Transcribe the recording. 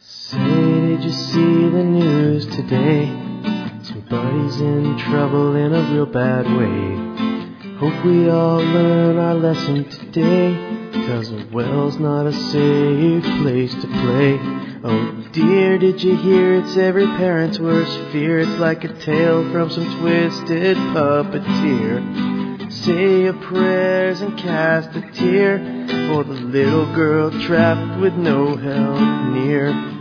Say, did you see the news today? Somebody's in trouble in a real bad way. Hope we all learn our lesson today, 'cause a well's not a safe place to play. Oh dear, did you hear? It's every parent's worst fear. It's like a tale from some twisted puppeteer. Say your prayers and cast a tear for the little girl trapped with no help near.